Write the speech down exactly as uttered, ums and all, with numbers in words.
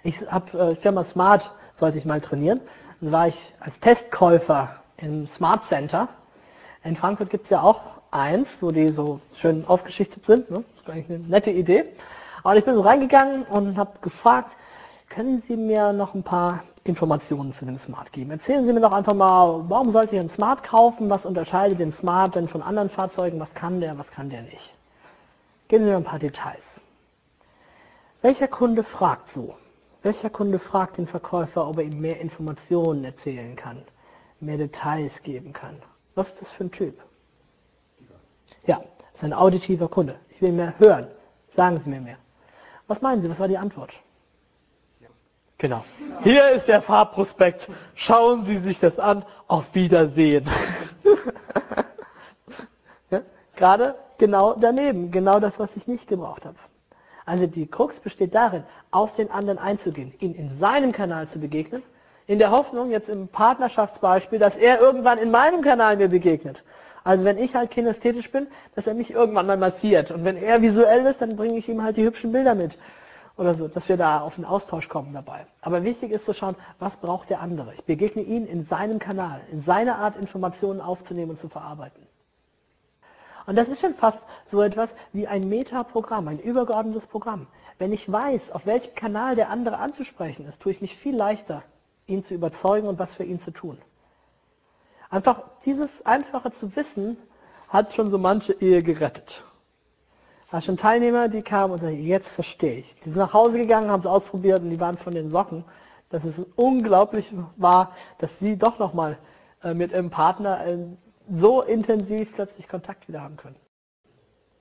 Ich habe äh, Firma Smart, sollte ich mal trainieren. Dann war ich als Testkäufer im Smart Center. In Frankfurt gibt es ja auch eins, wo die so schön aufgeschichtet sind. Ne? Das ist eigentlich eine nette Idee. Aber ich bin so reingegangen und habe gefragt, können Sie mir noch ein paar Informationen zu dem Smart geben? Erzählen Sie mir doch einfach mal, warum sollte ich einen Smart kaufen? Was unterscheidet den Smart denn von anderen Fahrzeugen? Was kann der, was kann der nicht? Geben Sie mir ein paar Details. Welcher Kunde fragt so? Welcher Kunde fragt den Verkäufer, ob er ihm mehr Informationen erzählen kann, mehr Details geben kann? Was ist das für ein Typ? Ja, das ist ein auditiver Kunde. Ich will mehr hören. Sagen Sie mir mehr. Was meinen Sie, was war die Antwort? Genau. Hier ist der Fahrprospekt. Schauen Sie sich das an. Auf Wiedersehen. Ja, gerade genau daneben. Genau das, was ich nicht gebraucht habe. Also die Krux besteht darin, auf den anderen einzugehen, ihn in seinem Kanal zu begegnen, in der Hoffnung, jetzt im Partnerschaftsbeispiel, dass er irgendwann in meinem Kanal mir begegnet. Also wenn ich halt kinästhetisch bin, dass er mich irgendwann mal massiert. Und wenn er visuell ist, dann bringe ich ihm halt die hübschen Bilder mit. Oder so, dass wir da auf einen Austausch kommen dabei. Aber wichtig ist zu schauen, was braucht der andere. Ich begegne ihn in seinem Kanal, in seiner Art, Informationen aufzunehmen und zu verarbeiten. Und das ist schon fast so etwas wie ein Metaprogramm, ein übergeordnetes Programm. Wenn ich weiß, auf welchem Kanal der andere anzusprechen ist, tue ich mich viel leichter, ihn zu überzeugen und was für ihn zu tun. Einfach dieses Einfache zu wissen, hat schon so manche Ehe gerettet. Da schon Teilnehmer, die kamen und sagten, jetzt verstehe ich. Die sind nach Hause gegangen, haben es ausprobiert und die waren von den Socken, dass es unglaublich war, dass sie doch nochmal mit ihrem Partner so intensiv plötzlich Kontakt wieder haben können.